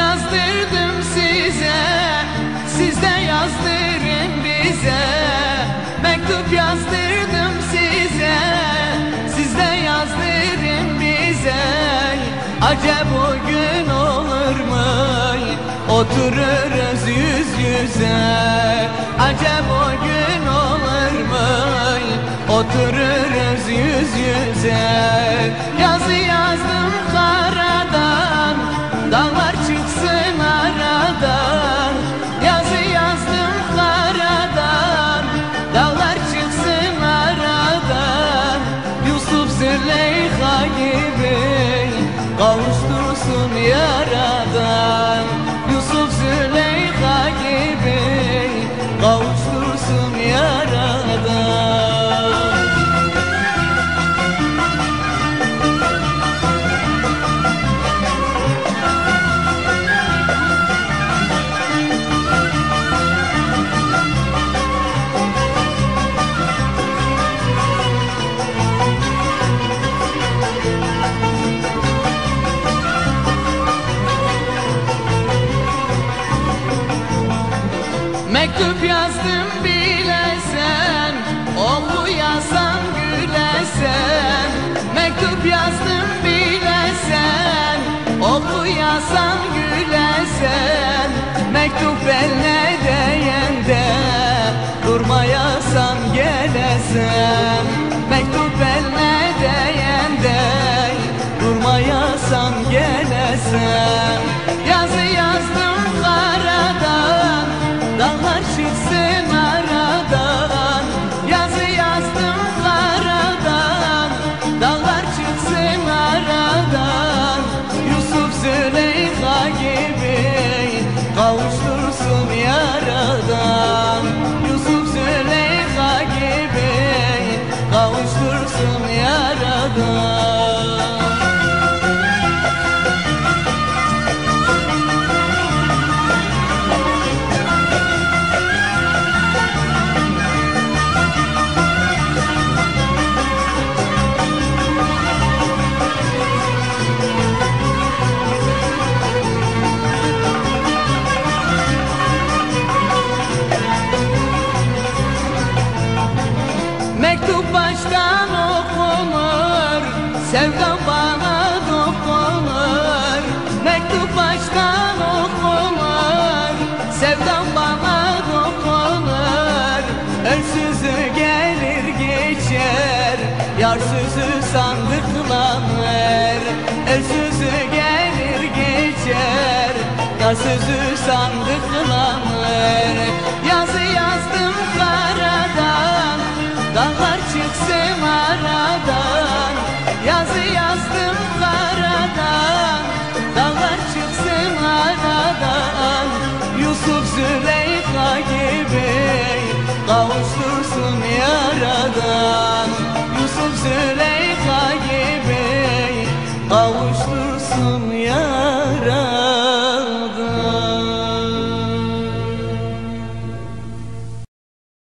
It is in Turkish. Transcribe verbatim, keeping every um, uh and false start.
yazdırdım size, siz de yazdırın bize. Mektup yazdırdım size, siz de yazdırın bize. Acep o gün olur mu, otururuz yüz yüze. Acep o gün olur mu, otururuz yüz yüze. Yazı yazdım karadan, dağlar çıksın aradan. Yazı yazdım karadan, dağlar çıksın aradan. Yusuf Züleyha gibi kavuştursun yaradan. Yusuf Züleyha gibi kavuştursun yaradan. Mektup yazdım bilesen, okuyasan gülesen. Mektup yazdım bilesen, okuyasan gülesen. Mektup eline değende, durmayasan gelesen. Mektup eline değende, durmayasan gelesen. Yazı yazdım karadan, dağlar çıksın aradan. Yazı yazdım karadan, dağlar çıksın aradan. Yusuf Züleyha gibi kavuştursun yaradan. Yusuf Züleyha gibi kavuştursun yaradan. Mektup baştan okunur, sevdam bana dokunur. Mektup baştan okunur, sevdam bana dokunur. Örsüzü gelir geçer, yarsızı sandıklanır. Örsüzü gelir geçer, yarsızı sandıklanır. Yazı yazdım karadan, dağlar çıksın aradan. Yazı yazdım karadan, dağlar çıksın aradan. Yusuf Züleyha gibi kavuştursun yaradan. Yusuf Züleyha